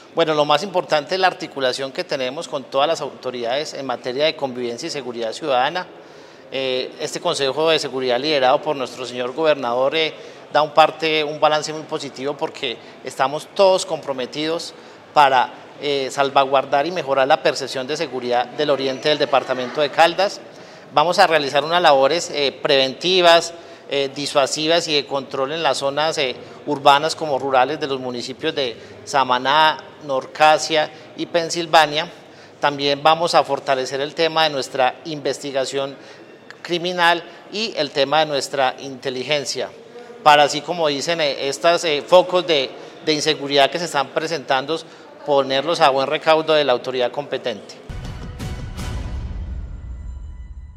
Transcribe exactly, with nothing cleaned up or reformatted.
Bueno, lo más importante es la articulación que tenemos con todas las autoridades en materia de convivencia y seguridad ciudadana. Eh, este Consejo de Seguridad liderado por nuestro señor gobernador eh, da un, parte, un balance muy positivo porque estamos todos comprometidos para eh, salvaguardar y mejorar la percepción de seguridad del oriente del departamento de Caldas. Vamos a realizar unas labores eh, preventivas, eh, disuasivas y de control en las zonas eh, urbanas como rurales de los municipios de Samaná, Norcasia y Pensilvania. También vamos a fortalecer el tema de nuestra investigación criminal y el tema de nuestra inteligencia, para así como dicen eh, estos eh, focos de, de inseguridad que se están presentando, ponerlos a buen recaudo de la autoridad competente.